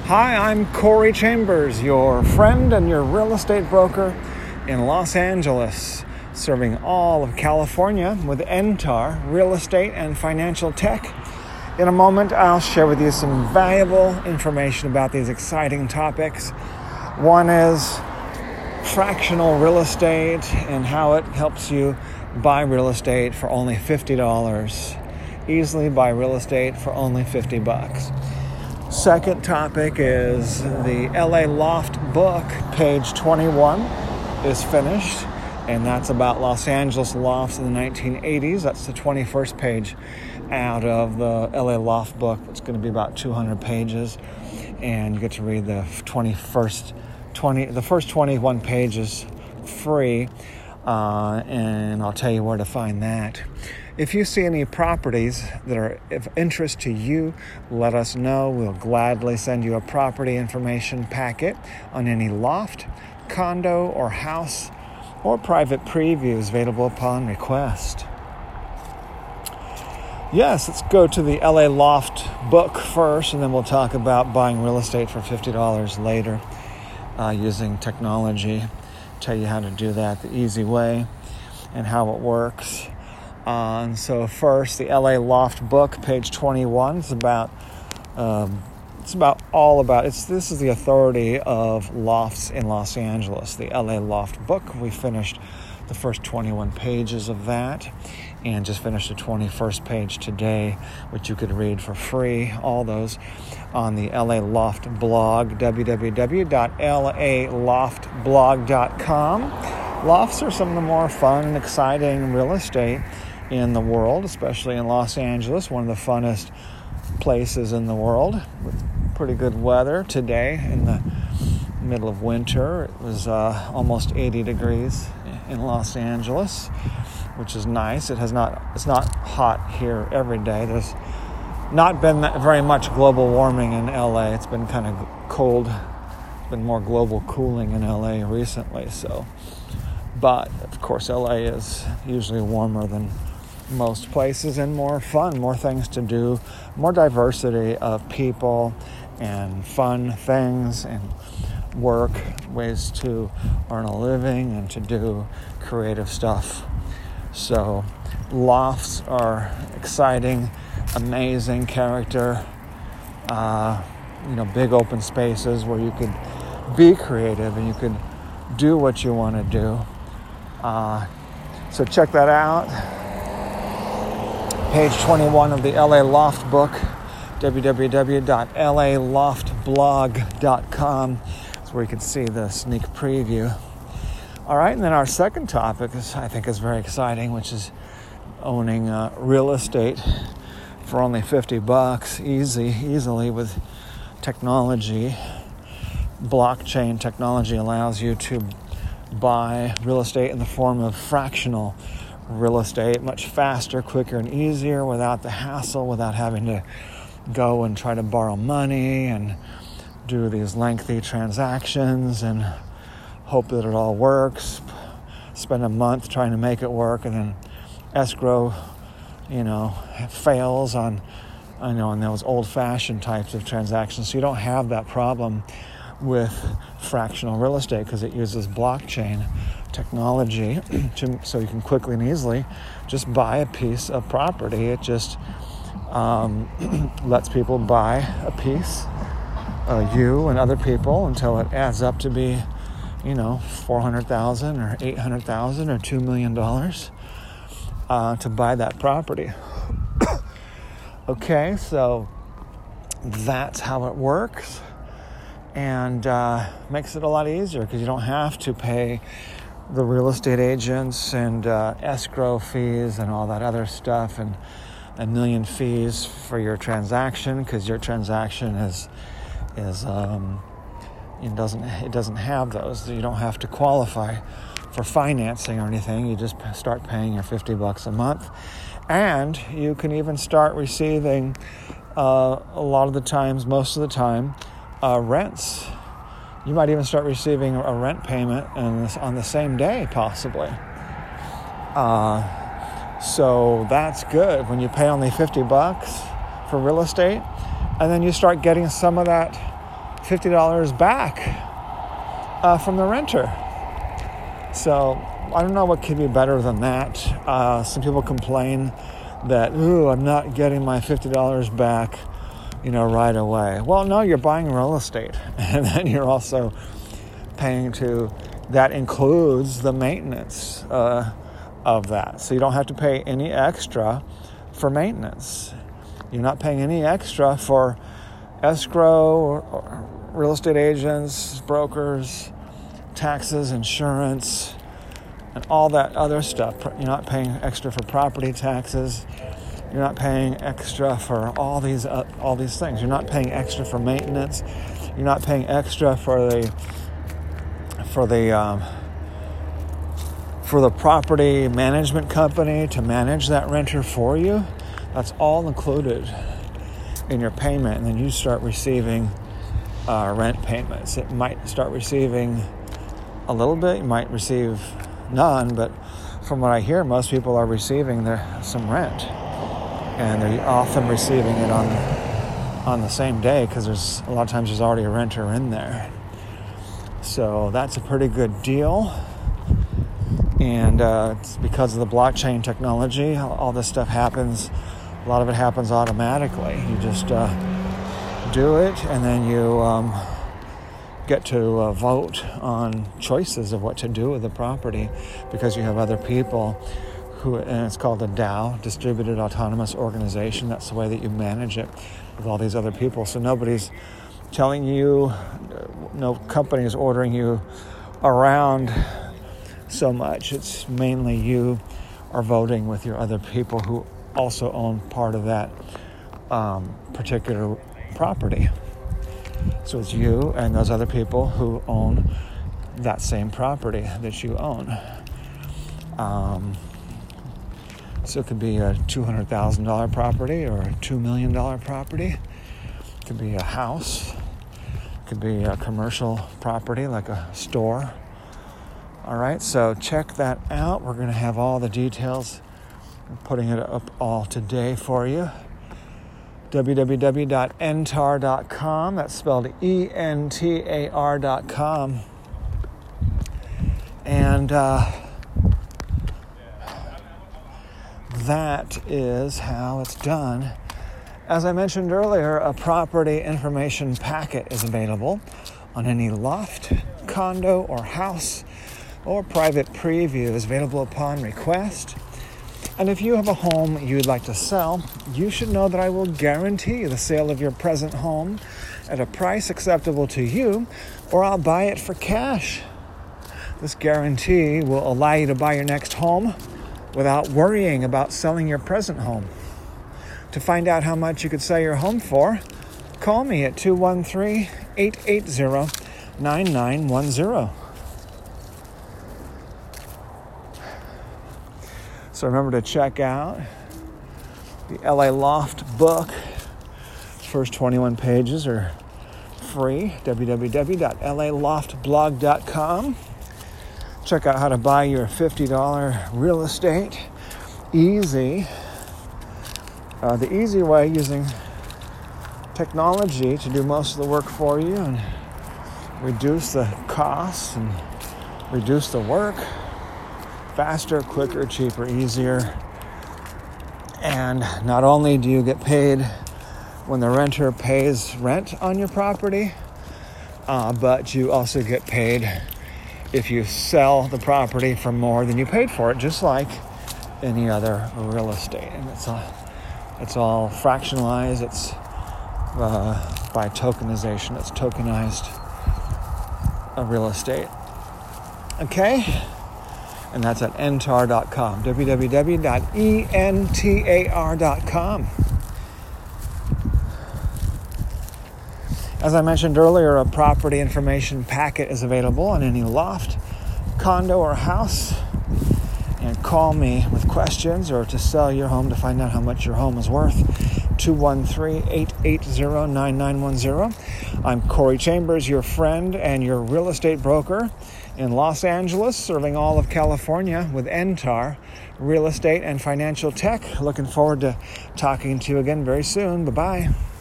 Hi, I'm Corey Chambers, your friend and your real estate broker in Los Angeles, serving all of California with NTAR, real estate and financial tech. In a moment, I'll share with you some valuable information about these exciting topics. One is fractional real estate and how it helps you buy real estate for only $50. Easily buy real estate for only $50. Second topic is the LA Loft book, page 21, is finished, and that's about Los Angeles lofts in the 1980s. That's the 21st page out of the LA Loft book. It's going to be about 200 pages, and you get to read the first 21 pages free, and I'll tell you where to find that. If you see any properties that are of interest to you, let us know. We'll gladly send you a property information packet on any loft, condo, or house, or private previews available upon request. Yes, let's go to the LA Loft book first, and then we'll talk about buying real estate for $50 later using technology. Tell you how to do that the easy way and how it works. And so first, the LA Loft book, page 21, this is the authority of lofts in Los Angeles, the LA Loft book. We finished the first 21 pages of that and just finished the 21st page today, which you could read for free, all those on the LA Loft blog, www.laloftblog.com. Lofts are some of the more fun and exciting real estate in the world, especially in Los Angeles, one of the funnest places in the world with pretty good weather today in the middle of winter. It was almost 80 degrees in Los Angeles, which is nice. It's not hot here every day. There's not been very much global warming in LA. It's been kind of cold. It's been more global cooling in LA recently, but of course LA is usually warmer than most places and more fun, more things to do, more diversity of people and fun things and work, ways to earn a living and to do creative stuff. So lofts are exciting, amazing character, big open spaces where you could be creative and you could do what you want to do. So check that out. Page 21 of the LA Loft book, www.laloftblog.com. That's where you can see the sneak preview. All right, and then our second topic I think is very exciting, which is owning real estate for only $50 easily with technology. Blockchain technology allows you to buy real estate in the form of fractional real estate much faster, quicker, and easier without the hassle, without having to go and try to borrow money and do these lengthy transactions and hope that it all works, spend a month trying to make it work, and then escrow, fails on those old-fashioned types of transactions. So you don't have that problem with fractional real estate because it uses blockchain technology so you can quickly and easily just buy a piece of property. It just lets people buy a piece, you and other people, until it adds up to be, $400,000 or $800,000 or $2 million to buy that property. Okay, so that's how it works, and makes it a lot easier because you don't have to pay the real estate agents and escrow fees and all that other stuff and a million fees for your transaction, because your transaction doesn't have those. You don't have to qualify for financing or anything. You just start paying your $50 a month, and you can even start receiving most of the time rents. You might even start receiving a rent payment on the same day, possibly. So that's good when you pay only $50 for real estate, and then you start getting some of that $50 back from the renter. So I don't know what could be better than that. Some people complain that, I'm not getting my $50 back, right away. Well, no, you're buying real estate. And then you're also paying that includes the maintenance of that. So you don't have to pay any extra for maintenance. You're not paying any extra for escrow or real estate agents, brokers, taxes, insurance, and all that other stuff. You're not paying extra for property taxes. You're not paying extra for all these things. You're not paying extra for maintenance. You're not paying extra for the property management company to manage that renter for you. That's all included in your payment, and then you start receiving rent payments. It might start receiving a little bit. You might receive none, but from what I hear, most people are receiving some rent, and they're often receiving it on the same day because a lot of times there's already a renter in there. So that's a pretty good deal. And it's because of the blockchain technology, all this stuff happens. A lot of it happens automatically. You just do it, and then you get to vote on choices of what to do with the property, because you have other people and it's called a DAO, Distributed Autonomous Organization. That's the way that you manage it with all these other people. So nobody's telling you, no company is ordering you around so much. It's mainly you are voting with your other people who also own part of that particular property. So it's you and those other people who own that same property that you own. So it could be a $200,000 property or a $2 million property. It could be a house. It could be a commercial property like a store. All right, so check that out. We're going to have all the details. I'm putting it up all today for you. www.entar.com. That's spelled ENTAR.com. And that is how it's done. As I mentioned earlier, a property information packet is available on any loft, condo, or house, or private preview is available upon request. And if you have a home you'd like to sell, you should know that I will guarantee the sale of your present home at a price acceptable to you, or I'll buy it for cash. This guarantee will allow you to buy your next home without worrying about selling your present home. To find out how much you could sell your home for, call me at 213-880-9910. So remember to check out the LA Loft book. First 21 pages are free. www.laloftblog.com. Check out how to buy your $50 real estate easy. The easy way, using technology to do most of the work for you and reduce the costs and reduce the work. Faster, quicker, cheaper, easier. And not only do you get paid when the renter pays rent on your property, but you also get paid if you sell the property for more than you paid for it, just like any other real estate. And it's all fractionalized. It's by tokenization. It's tokenized real estate. Okay? And that's at entar.com. www.entar.com. As I mentioned earlier, a property information packet is available on any loft, condo, or house. And call me with questions or to sell your home to find out how much your home is worth. 213-880-9910. I'm Corey Chambers, your friend and your real estate broker in Los Angeles, serving all of California with Entar Real Estate and Financial Tech. Looking forward to talking to you again very soon. Bye-bye.